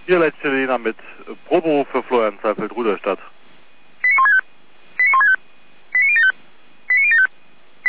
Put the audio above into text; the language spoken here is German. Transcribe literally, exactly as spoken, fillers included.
Hier Leitstelle Jena mit Proberuf für Florian Zeifeld, Rudolstadt.